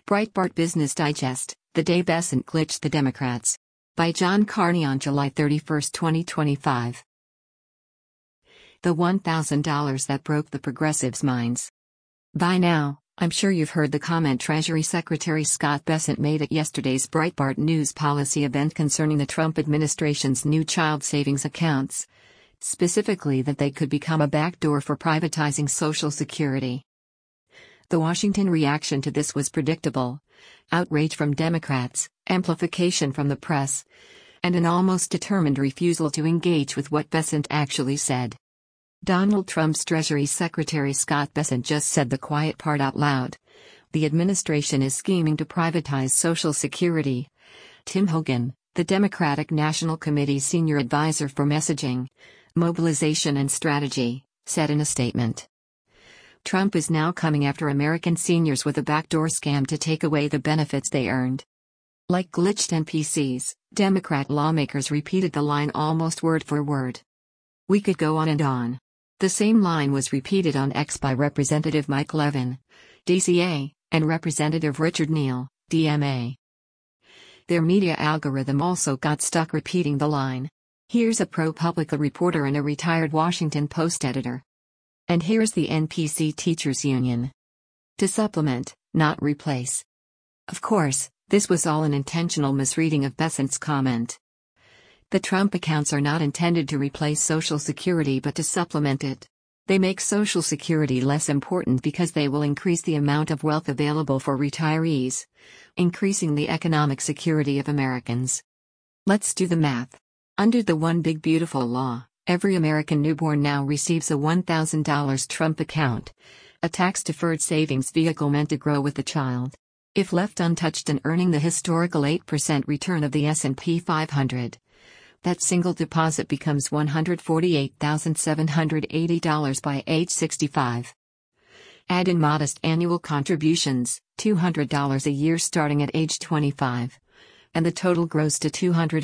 Breitbart Business Digest, The Day Bessent Glitched the Democrats. By John Carney on July 31, 2025. The $1,000 that broke the progressives' minds. By now, I'm sure you've heard the comment Treasury Secretary Scott Bessent made at yesterday's Breitbart News policy event concerning the Trump administration's new child savings accounts. Specifically that they could become a backdoor for privatizing Social Security. The Washington reaction to this was predictable. Outrage from Democrats, amplification from the press, and an almost determined refusal to engage with what Bessent actually said. Donald Trump's Treasury Secretary Scott Bessent just said the quiet part out loud. The administration is scheming to privatize Social Security. Tim Hogan, the Democratic National Committee's senior advisor for messaging, mobilization and strategy, said in a statement. Trump is now coming after American seniors with a backdoor scam to take away the benefits they earned. Like glitched NPCs, Democrat lawmakers repeated the line almost word for word. We could go on and on. The same line was repeated on X by Representative Mike Levin, DCA, and Representative Richard Neal, DMA. Their media algorithm also got stuck repeating the line. Here's a ProPublica reporter and a retired Washington Post editor. And here's the NPC Teachers Union. To supplement, not replace. Of course, this was all an intentional misreading of Bessent's comment. The Trump accounts are not intended to replace Social Security but to supplement it. They make Social Security less important because they will increase the amount of wealth available for retirees, increasing the economic security of Americans. Let's do the math. Under the One Big Beautiful Law, every American newborn now receives a $1,000 Trump account, a tax-deferred savings vehicle meant to grow with the child. If left untouched and earning the historical 8% return of the S&P 500, that single deposit becomes $148,780 by age 65. Add in modest annual contributions, $200 a year starting at age 25, and the total grows to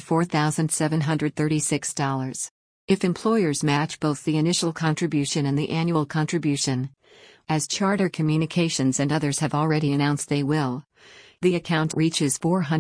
$204,736. If employers match both the initial contribution and the annual contribution, as Charter Communications and others have already announced they will, the account reaches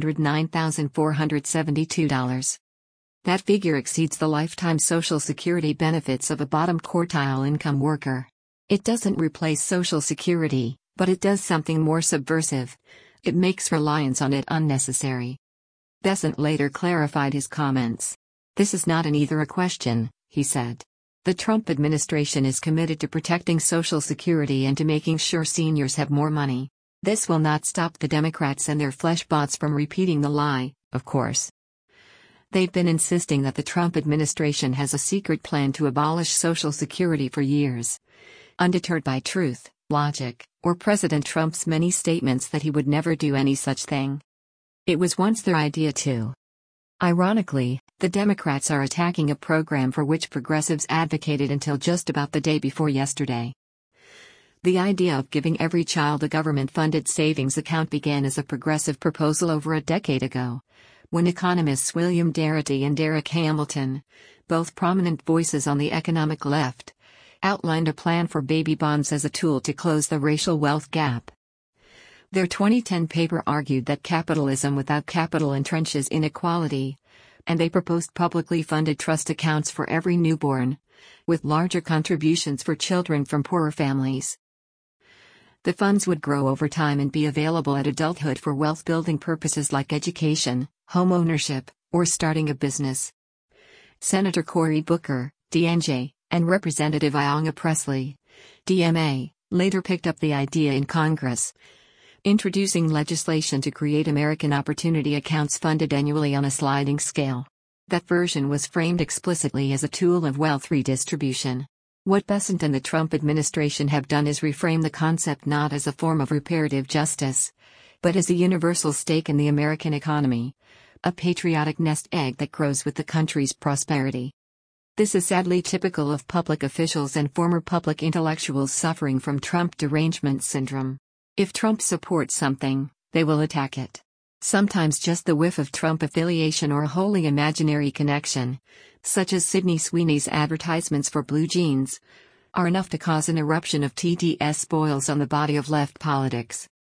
$409,472. That figure exceeds the lifetime Social Security benefits of a bottom quartile income worker. It doesn't replace Social Security, but it does something more subversive. It makes reliance on it unnecessary. Bessent later clarified his comments. This is not an either-or question, he said. The Trump administration is committed to protecting Social Security and to making sure seniors have more money. This will not stop the Democrats and their fleshbots from repeating the lie, of course. They've been insisting that the Trump administration has a secret plan to abolish Social Security for years. Undeterred by truth, logic, or President Trump's many statements that he would never do any such thing. It was once their idea too. Ironically, the Democrats are attacking a program for which progressives advocated until just about the day before yesterday. The idea of giving every child a government-funded savings account began as a progressive proposal over a decade ago, when economists William Darity and Derek Hamilton, both prominent voices on the economic left, outlined a plan for baby bonds as a tool to close the racial wealth gap. Their 2010 paper argued that capitalism without capital entrenches inequality, and they proposed publicly funded trust accounts for every newborn, with larger contributions for children from poorer families. The funds would grow over time and be available at adulthood for wealth-building purposes like education, home ownership, or starting a business. Senator Cory Booker, DNJ, and Representative Ayanna Pressley, DMA, later picked up the idea in Congress, introducing legislation to create American Opportunity accounts funded annually on a sliding scale. That version was framed explicitly as a tool of wealth redistribution. What Bessent and the Trump administration have done is reframe the concept not as a form of reparative justice, but as a universal stake in the American economy, a patriotic nest egg that grows with the country's prosperity. This is sadly typical of public officials and former public intellectuals suffering from Trump derangement syndrome. If Trump supports something, they will attack it. Sometimes just the whiff of Trump affiliation or a wholly imaginary connection, such as Sydney Sweeney's advertisements for blue jeans, are enough to cause an eruption of TDS boils on the body of left politics.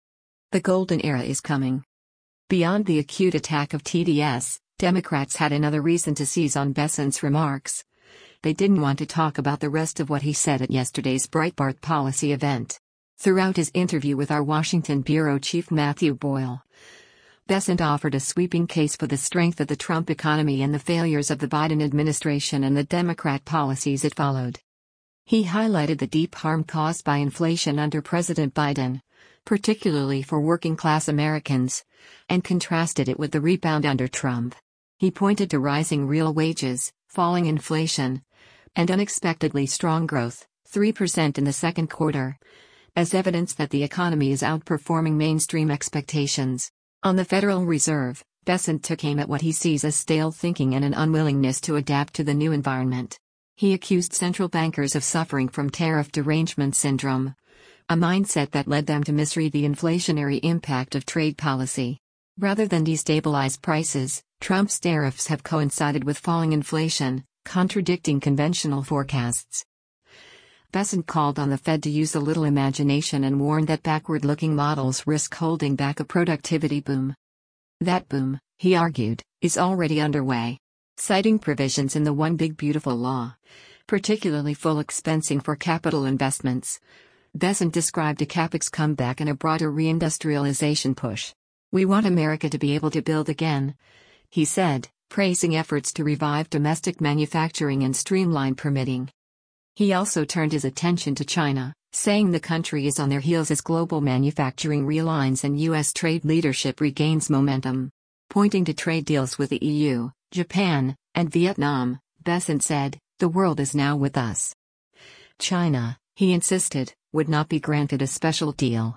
The golden era is coming. Beyond the acute attack of TDS, Democrats had another reason to seize on Bessent's remarks. They didn't want to talk about the rest of what he said at yesterday's Breitbart policy event. Throughout his interview with our Washington bureau chief Matthew Boyle, Bessent offered a sweeping case for the strength of the Trump economy and the failures of the Biden administration and the Democrat policies it followed. He highlighted the deep harm caused by inflation under President Biden, particularly for working-class Americans, and contrasted it with the rebound under Trump. He pointed to rising real wages, falling inflation, and unexpectedly strong growth, 3% in the second quarter, as evidence that the economy is outperforming mainstream expectations. On the Federal Reserve, Bessent took aim at what he sees as stale thinking and an unwillingness to adapt to the new environment. He accused central bankers of suffering from tariff derangement syndrome, a mindset that led them to misread the inflationary impact of trade policy. Rather than destabilize prices, Trump's tariffs have coincided with falling inflation, contradicting conventional forecasts. Bessent called on the Fed to use a little imagination and warned that backward-looking models risk holding back a productivity boom. That boom, he argued, is already underway. Citing provisions in the One Big Beautiful Law, particularly full expensing for capital investments, Bessent described a CapEx comeback and a broader reindustrialization push. "We want America to be able to build again," he said, praising efforts to revive domestic manufacturing and streamline permitting. He also turned his attention to China, saying the country is on their heels as global manufacturing realigns and U.S. trade leadership regains momentum. Pointing to trade deals with the EU, Japan, and Vietnam, Bessent said, "The world is now with us." China, he insisted, would not be granted a special deal.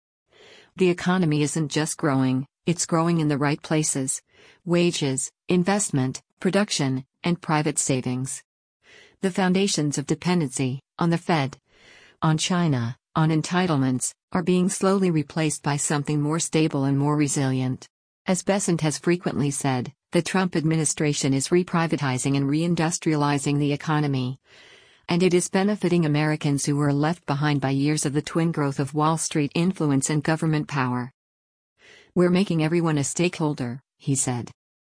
The economy isn't just growing, it's growing in the right places: wages, investment, production, and private savings. The foundations of dependency, on the Fed, on China, on entitlements, are being slowly replaced by something more stable and more resilient. As Bessent has frequently said, the Trump administration is reprivatizing and reindustrializing the economy, and it is benefiting Americans who were left behind by years of the twin growth of Wall Street influence and government power. "We're making everyone a stakeholder," he said.